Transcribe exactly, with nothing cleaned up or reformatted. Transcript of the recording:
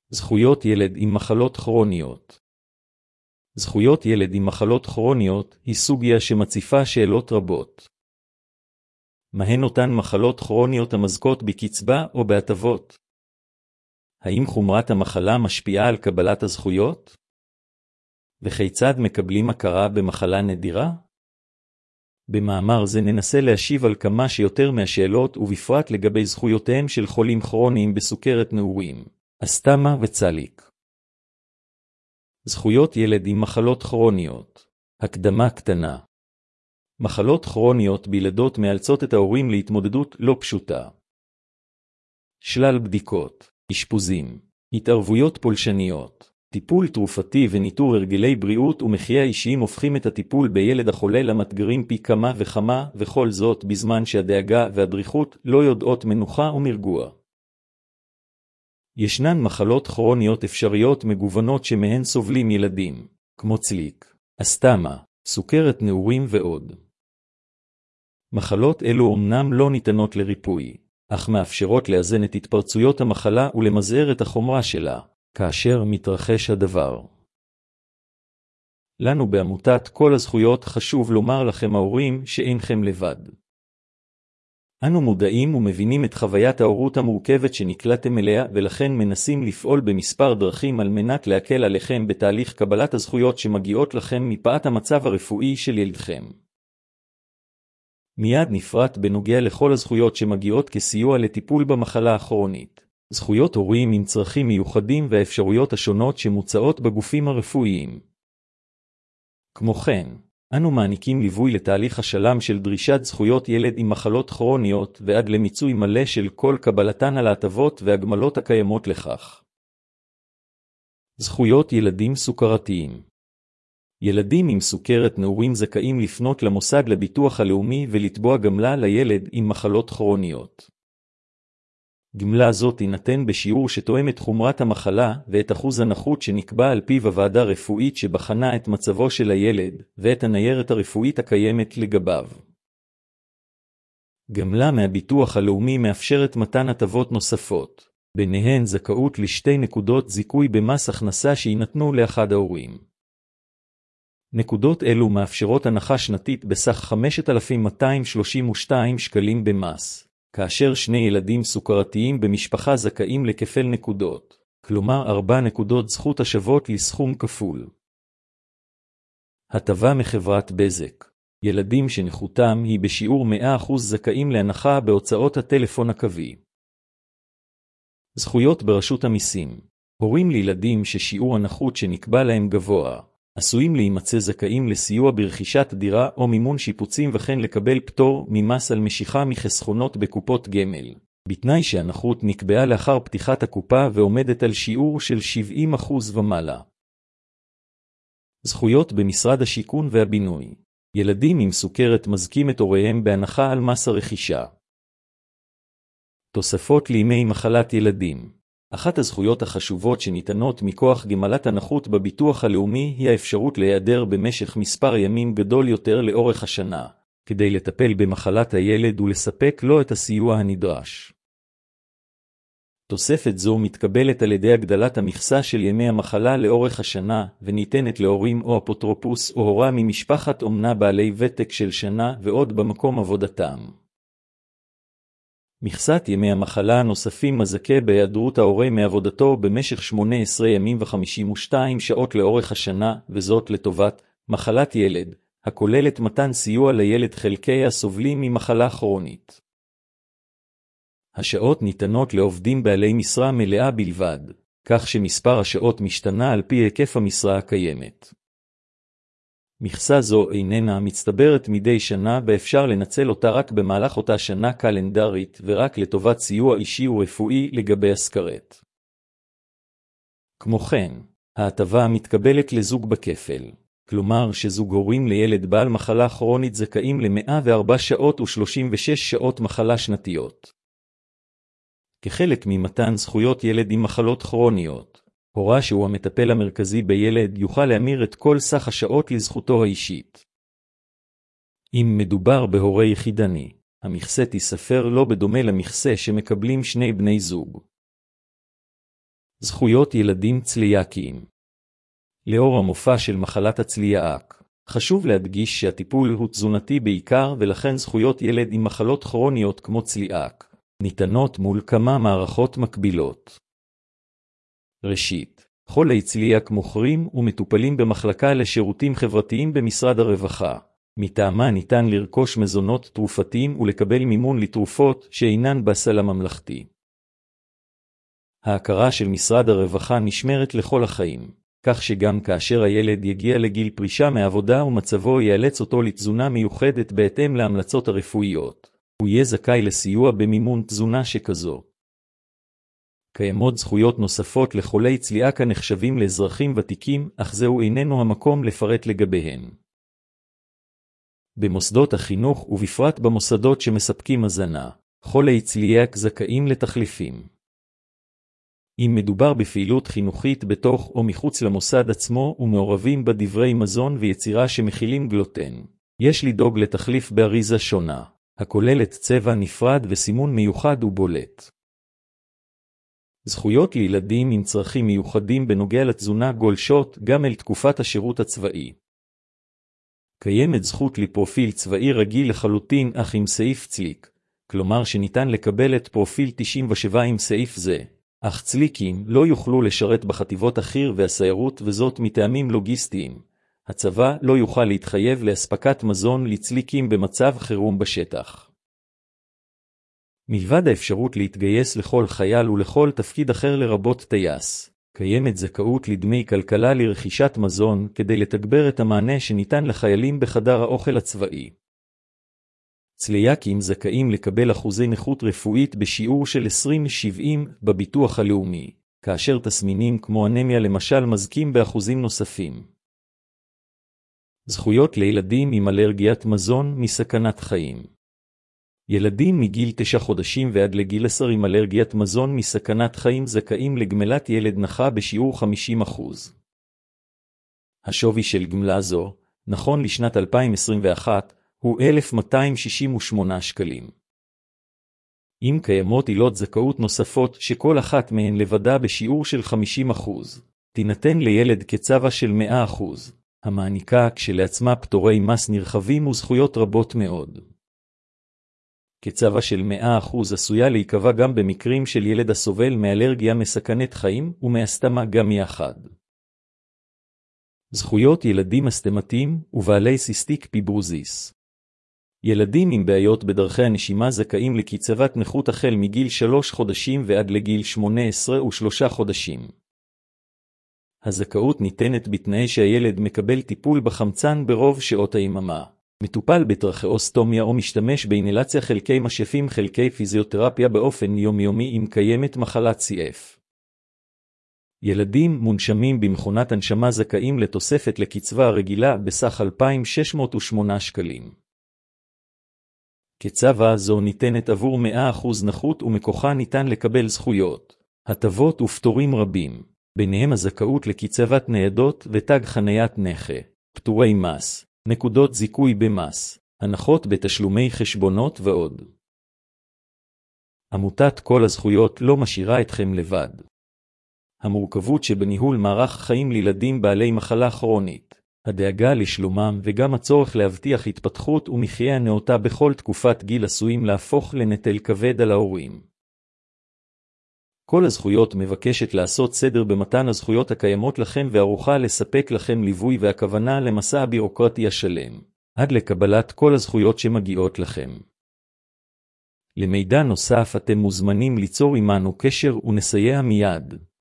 זכויות ילד עם מחלות כרוניות. זכויות ילד עם מחלות כרוניות היא סוגיה שמציפה שאלות רבות. מהן אותן מחלות כרוניות המזכות בקצבה או בהטבות? האם חומרת המחלה משפיעה על קבלת הזכויות? וכיצד מקבלים הכרה במחלה נדירה? במאמר זה ננסה להשיב על כמה שיותר מהשאלות ובפרט לגבי זכויותיהם של חולים כרוניים בסוכרת נעורים, אסתמה וצליק. זכויות ילד עם מחלות כרוניות. הקדמה קטנה. מחלות כרוניות בילדות מאלצות את ההורים להתמודדות לא פשוטה. שלל בדיקות, אשפוזים, התערבויות פולשניות, טיפול תרופתי וניטור הרגלי בריאות ומחיה אישיים הופכים את הטיפול בילד החולה למאתגרים פי כמה וכמה, וכל זאת בזמן שהדאגה והדריכות לא יודעות מנוחה ומרגוע. ישנן מחלות כרוניות אפשריות מגוונות שמהן סובלים ילדים, כמו צליק, אסתמה, סוכרת נעורים ועוד. מחלות אלו אומנם לא ניתנות לריפוי, אך מאפשרות לאזן את התפרצויות המחלה ולמזער את החומרה שלה, כאשר מתרחש הדבר. לנו בעמותת כל הזכויות חשוב לומר לכם ההורים שאינכם לבד. אנו מודעים ומבינים את חוויית ההורות המורכבת שנקלעתם אליה ולכן מנסים לפעול במספר דרכים על מנת להקל עליכם בתהליך קבלת הזכויות שמגיעות לכם מפאת המצב הרפואי של ילדכם. מיד נפרט בנוגע לכל הזכויות שמגיעות כסיוע לטיפול במחלה הכרונית. זכויות הורים עם צרכים מיוחדים והאפשרויות השונות שמוצעות בגופים הרפואיים. כמו כן, אנו מעניקים ליווי לתהליך השלם של דרישת זכויות ילד עם מחלות כרוניות ועד למיצוי מלא של כל קבלתן על ההטבות והגמלות הקיימות לכך. זכויות ילדים סוכרתיים. ילדים עם סוכרת נעורים זכאים לפנות למוסד לביטוח הלאומי ולתבוע גמלה לילד עם מחלות כרוניות. גמלה זאת תינתן בשיעור שתואם את חומרת המחלה ואת אחוז הנכות שנקבע על פיו הוועדה רפואית שבחנה את מצבו של הילד ואת הניירת הרפואית הקיימת לגביו. גמלה מהביטוח הלאומי מאפשרת מתן הטבות נוספות, ביניהן זכאות לשתי נקודות זיכוי במס הכנסה שיינתנו לאחד ההורים. נקודות אלו מאפשרות הנחה שנתית בסך חמשת אלפים מאתיים שלושים ושתיים שקלים במס. כאשר שני ילדים סוכרתיים במשפחה זכאים לכפל נקודות, כלומר ארבע נקודות זכות השוות לסכום כפול. הטבה מחברת בזק. ילדים שנכותם היא בשיעור מאה אחוז זכאים להנחה בהוצאות הטלפון הקווי. זכויות ברשות המיסים. הורים לילדים ששיעור הנכות שנקבע להם גבוה, עשויים להימצא זכאים לסיוע ברכישת דירה או מימון שיפוצים וכן לקבל פטור ממס על משיכה מחסכונות בקופות גמל, בתנאי שהנכות נקבעה לאחר פתיחת הקופה ועומדת על שיעור של שבעים אחוז ומעלה. זכויות במשרד השיכון והבינוי. ילדים עם סוכרת מזכים את הוריהם בהנחה על מס הרכישה. תוספות לימי מחלת ילדים. אחת הזכויות החשובות שניתנות מכוח גמלת הנכות בביטוח הלאומי היא האפשרות להיעדר במשך מספר ימים גדול יותר לאורך השנה, כדי לטפל במחלת הילד ולספק לו את הסיוע הנדרש. תוספת זו מתקבלת על ידי הגדלת המכסה של ימי המחלה לאורך השנה, וניתנת להורים או אפוטרופוס או הורה ממשפחת אומנה בעלי ותק של שנה ועוד במקום עבודתם. מכסת ימי המחלה הנוספים מזכה בהיעדרות ההורה מעבודתו במשך שמונה עשרה ימים ו-חמישים ושתיים שעות לאורך השנה, וזאת לטובת מחלת ילד, הכוללת מתן סיוע לילד חלקי הסובלים ממחלה כרונית. השעות ניתנות לעובדים בעלי משרה מלאה בלבד, כך שמספר השעות משתנה על פי היקף המשרה הקיימת. מכסה זו איננה מצטברת מדי שנה ואפשר לנצל אותה רק במהלך אותה שנה קלנדרית ורק לטובת סיוע אישי ורפואי לגבי הסכרת. כמו כן, ההטבה מתקבלת לזוג בכפל, כלומר שזוג הורים לילד בעל מחלה כרונית זכאים ל-מאה וארבע שעות ו-שלושים ושש שעות מחלה שנתיות. כחלק ממתן זכויות ילד עם מחלות כרוניות, הורה שהוא המטפל המרכזי בילד יוכל להמיר את כל סך השעות לזכותו האישית. אם מדובר בהורה יחידני, המכסה תיספר לא בדומה למכסה שמקבלים שני בני זוג. זכויות ילדים צליאקיים. לאור המופע של מחלת הצליאק, חשוב להדגיש שהטיפול הוא תזונתי בעיקר, ולכן זכויות ילד עם מחלות כרוניות כמו צליאק ניתנות מול כמה מערכות מקבילות. ראשית, חולי צליאק מוכרים ומטופלים במחלקה לשירותים חברתיים במשרד הרווחה. מטעמה ניתן לרכוש מזונות תרופתיים ולקבל מימון לתרופות שאינן בסל הממלכתי. ההכרה של משרד הרווחה נשמרת לכל החיים, כך שגם כאשר הילד יגיע לגיל פרישה מעבודה ומצבו ייאלץ אותו לתזונה מיוחדת בהתאם להמלצות הרפואיות, הוא יהיה זכאי לסיוע במימון תזונה שכזו. קיימות זכויות נוספות לחולי צליאק הנחשבים לאזרחים ותיקים, אך זהו איננו המקום לפרט לגביהן. במוסדות החינוך ובפרט במוסדות שמספקים הזנה, חולי צליאק זכאים לתחליפים. אם מדובר בפעילות חינוכית בתוך או מחוץ למוסד עצמו ומעורבים בדברי מזון ויצירה שמכילים גלוטן, יש לדאוג לתחליף באריזה שונה, הכוללת צבע נפרד וסימון מיוחד ובולט. זכויות לילדים עם צרכים מיוחדים בנוגע לתזונה גולשות גם אל תקופת השירות הצבאי. קיימת זכות לפרופיל צבאי רגיל לחלוטין אך עם סעיף צליק, כלומר שניתן לקבל את פרופיל תשעים ושבע עם סעיף זה, אך צליקים לא יוכלו לשרת בחטיבות החי"ר והסיירות, וזאת מטעמים לוגיסטיים. הצבא לא יוכל להתחייב להספקת מזון לצליקים במצב חירום בשטח. מלבד האפשרות להתגייס לכל חייל ולכל תפקיד אחר לרבות טייס, קיימת זכאות לדמי כלכלה לרכישת מזון כדי לתגבר את המענה שניתן לחיילים בחדר האוכל הצבאי. צליאקים זכאים לקבל אחוזי נכות רפואית בשיעור של עשרים שבעים בביטוח הלאומי, כאשר תסמינים כמו אנמיה למשל מזכים באחוזים נוספים. זכויות לילדים עם אלרגיית מזון מסכנת חיים. ילדים מגיל תשע חודשים ועד לגיל עשר עם אלרגיית מזון מסכנת חיים זכאים לגמלת ילד נחה בשיעור חמישים אחוז. השווי של גמלה זו, נכון לשנת אלפיים עשרים ואחת, הוא אלף מאתיים שישים ושמונה שקלים. אם קיימות עילות זכאות נוספות שכל אחת מהן לבדה בשיעור של חמישים אחוז, תינתן לילד כצבא של מאה אחוז, המעניקה כשלעצמה פטורי מס נרחבים וזכויות רבות מאוד. כצבא של מאה אחוז עשויה להיקבע גם במקרים של ילד הסובל מאלרגיה מסכנת חיים ומאסתמה גם יחד. זכויות ילדים אסתמטיים ובעלי סיסטיק פיברוזיס. ילדים עם בעיות בדרכי הנשימה זכאים לקצבת נכות החל מגיל שלוש חודשים ועד לגיל שמונה עשרה ושלושה חודשים. הזכאות ניתנת בתנאי שהילד מקבל טיפול בחמצן ברוב שעות היממה, מטופל בטרכאוסטומיה או משתמש באינהלציה חלקי משאפים חלקי פיזיותרפיה באופן יומיומי אם קיימת מחלת סי אף. ילדים מונשמים במכונת הנשמה זכאים לתוספת לקצבה הרגילה בסך אלפיים שש מאות ושמונה שקלים. קצבה זו ניתנת עבור מאה אחוז נכות ומכוחה ניתן לקבל זכויות, הטבות ופטורים רבים, ביניהם הזכאות לקצבת ניידות ותג חניית נכה, פטורי מס, נקודות זיכוי במס, הנחות בתשלומי חשבונות ועוד. עמותת כל הזכויות לא משאירה אתכם לבד. המורכבות שבניהול מערך חיים לילדים בעלי מחלה כרונית, הדאגה לשלומם וגם הצורך להבטיח התפתחות ומחיה נאותה בכל תקופת גיל עשויים להפוך לנטל כבד על ההורים. כל הזכויות מבקשת לעשות סדר במתן הזכויות הקיימות לכם וערוכה לספק לכם ליווי והכוונה למסע הבירוקרטי השלם, עד לקבלת כל הזכויות שמגיעות לכם. למידע נוסף אתם מוזמנים ליצור עמנו קשר ונסייע מיד.